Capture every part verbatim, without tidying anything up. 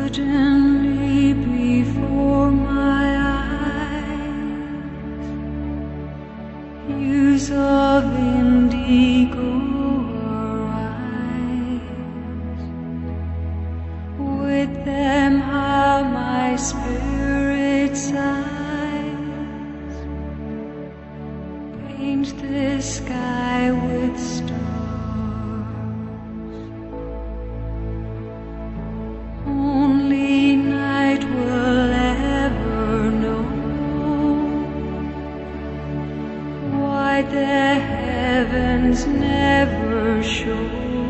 Suddenly before my eyes, hues of indigo arise. With them how my spirit sighs, paint the sky with stars. Only night will ever know why the heavens never show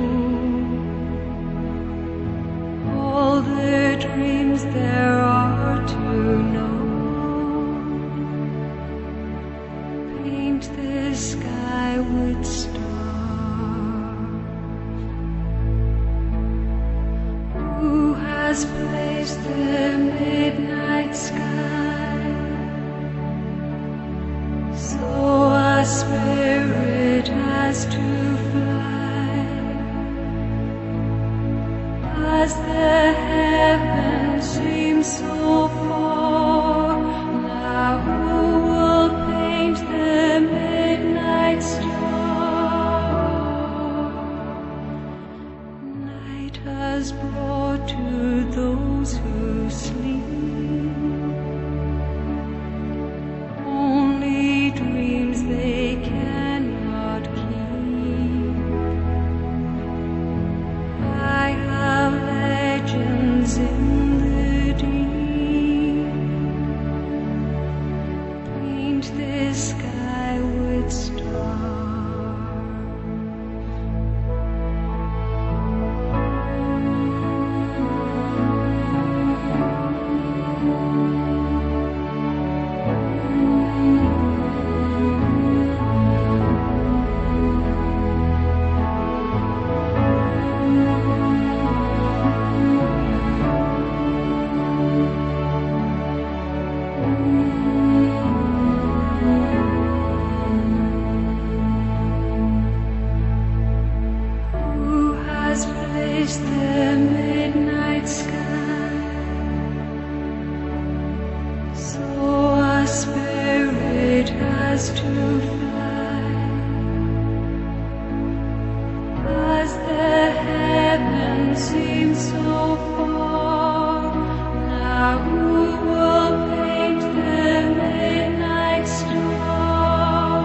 all the dreams there are to know. Paint the sky with stars. Who has placed the midnight sky so a spirit has to fly? As the heavens seem so far, now who will paint the midnight star? Night has brought to those who sleep only dreams they cannot keep. I have legends in the deep. Paint the sky with stars. Who has placed the midnight sky so a spirit has to fly? As the heavens seem so far, now who will paint the midnight star?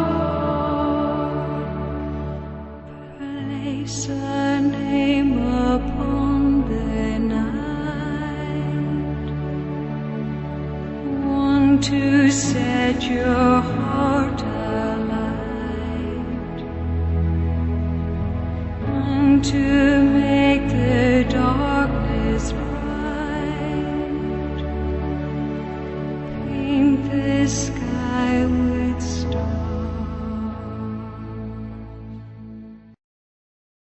Place a name upon the night, one to set your heart alight, one to make the darkness bright. Paint the sky